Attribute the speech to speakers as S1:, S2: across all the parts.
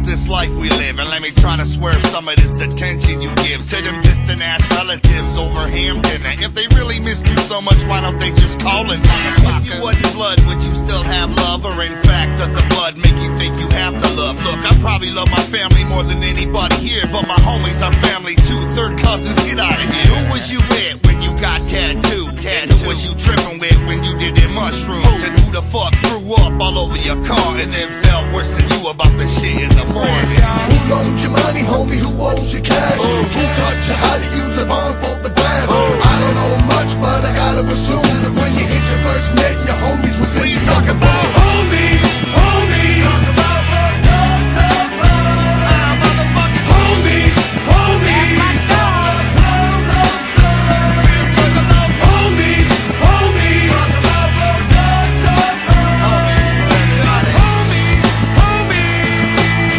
S1: about this life we live, and let me try to swerve some of this attention you give to them distant ass relatives over ham dinner. If they really missed you so much, why don't they just call and if you wasn't blood, would you still have love? Or in fact, does the blood make you think you have to love? Look, I probably love my family more than anybody here, but my homies are family too. Third cousins, get out of here. Who was you with when you got tattooed? Who was you tripping with when you did them mushrooms? And who the fuck threw up all over your car and then felt worse than you about the shit in the morning?
S2: Who loaned you money, homie? Who owes you cash? Who taught you how to use a bomb for the glass? I don't know much, but I gotta assume that when you hit your first net, your homies was in. You talk about homies, homies. Talk about what dogs are motherfucking homies, homies. Homies, homies. Talk about what dogs are homies, homies.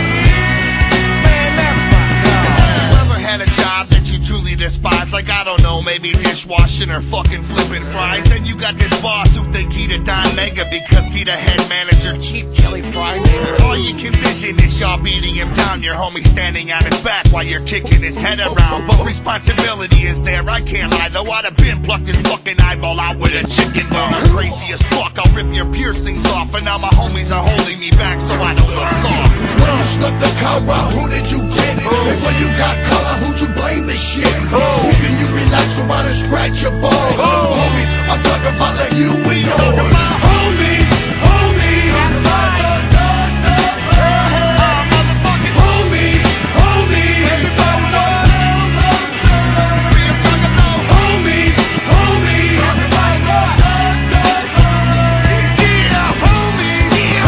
S2: Man, that's my God.
S1: Have you ever had a job that you truly despise? Like, I don't know, maybe dishwashing or fucking flipping fries. And you got this boss who think he the Don Mega because he the head manager, cheap chili fry nigga. All you can vision is y'all beating him down, your homie standing on his back while you're kicking his head around. But responsibility is there, I can't lie though. I'd have been plucked his fucking eyeball out with a chicken bone. I'm crazy as fuck, I'll rip your piercings off. And now my homies are holding me back so I don't look soft.
S2: When you snuck the car out, who did you get it? And when you got color, who'd you blame this shit? Who can you relax around and scratch your balls? Homies, I'm talking about like you and yours. Homies, homies. Talk about the dogs of motherfucking homies, homies. Everybody knows we're talking about homies, homies. Talk about the dogs of yeah, homies,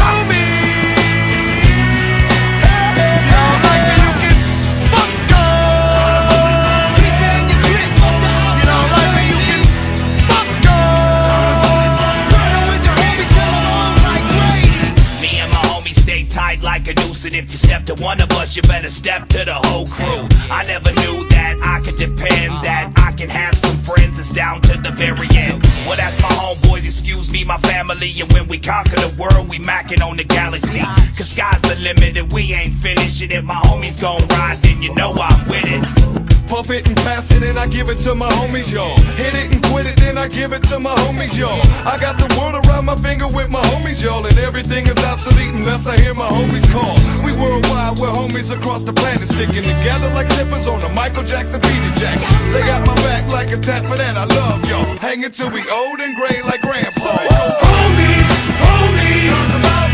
S2: homies. Y'all like that you can fuck up. Keep it in your grip. You don't like me, you can fuck up. Running with your homies till I'm on like Brady.
S3: Me and my homies stay tight like a noose, and if you step to one of us, you better step to the whole crew. I never knew that I could depend, that I can have some friends that's down to the very end. Well, that's my homeboys, excuse me, my family. And when we conquer the world, we macking on the galaxy. Cause sky's the limit and we ain't finished. And if my homies gon' ride, then you know I'm with it.
S4: Puff it and pass it and I give it to my homies, y'all. Hit it and quit it, then I give it to my homies, y'all. I got the world around my finger with my homies, y'all. And everything is obsolete unless I hear my homies call. We worldwide, we're homies across the planet, sticking together like zippers on a Michael Jackson Peter Jackson. They got my back like a tat, for that I love y'all. Hanging till we old and gray like grandpa.
S2: Homies, homies. Talk about